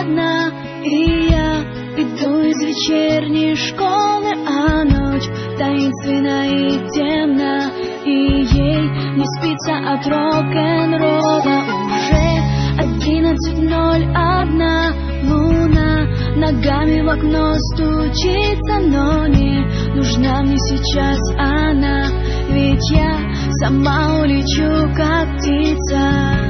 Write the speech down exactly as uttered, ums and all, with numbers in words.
одна, и я иду из вечерней школы, а ночь таинственна и темна, и ей не спится от рок-н-ролла. Уже одиннадцать ноль одна, луна ногами в окно стучится, но не нужна мне сейчас она, ведь я сама улечу, как птица.